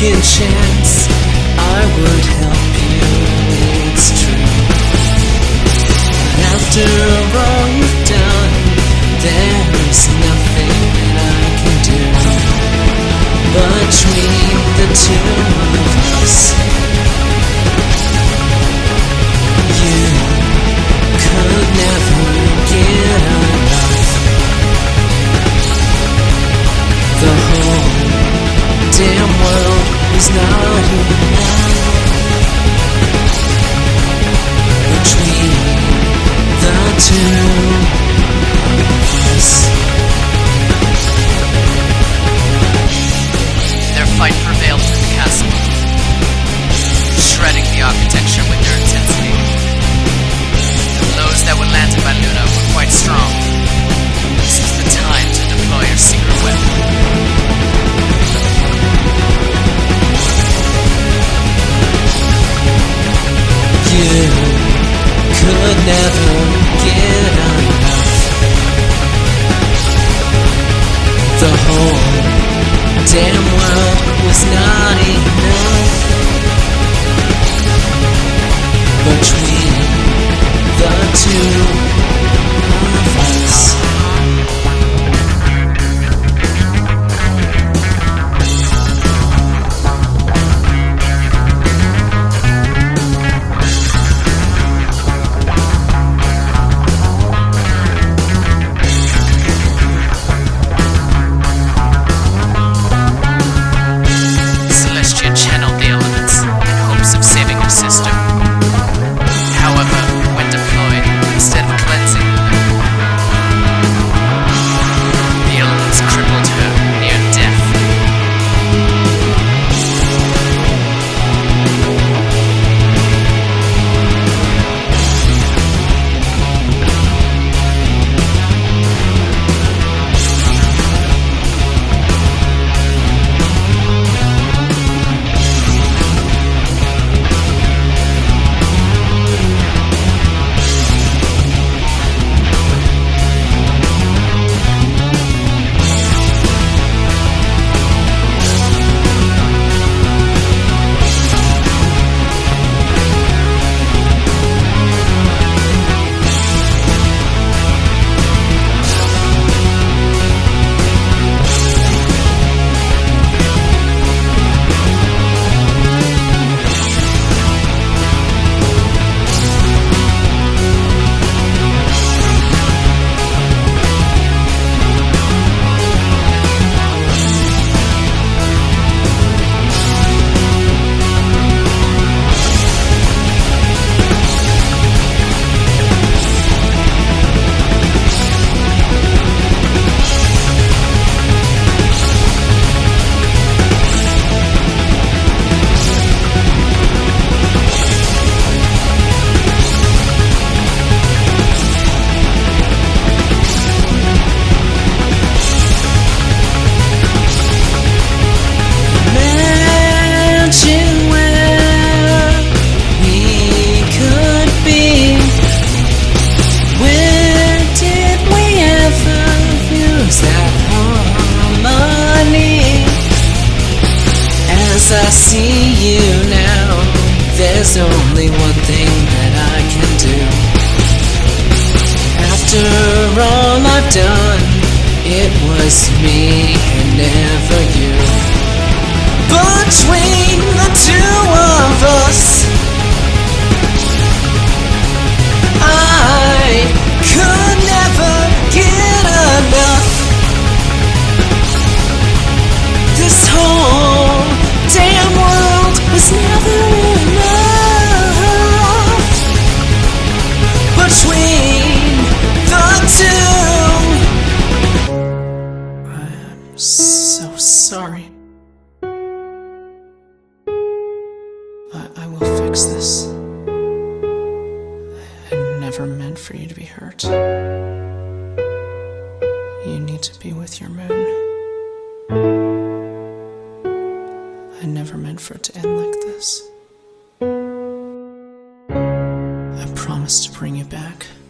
second chance, I would help you, it's true. But after all you've done, there's nothing that I can do. Between the two of us, you could never get enough. The whole damn world was not enough. Between the two of us, their fight prevailed through the castle, shredding the architecture with their intensity. The blows that were landed by Luna were quite strong. This was the time to deploy your secret weapon. you could never get enough. The whole damn world was not enough. Between the two of us, Celestia channeled the elements in hopes of saving her sister. However, when deployed, instead of cleansing, the elements crippled her near death. I see you now, there's only one thing that I can do. After all I've done, it was me and never you. Between the two of us, I could never get enough. This whole damn world was never enough. Between the two, I'm so sorry. I will fix this. I never meant for you to be hurt. You need to be with your moon. I never meant for it to end like this. I promise to bring you back.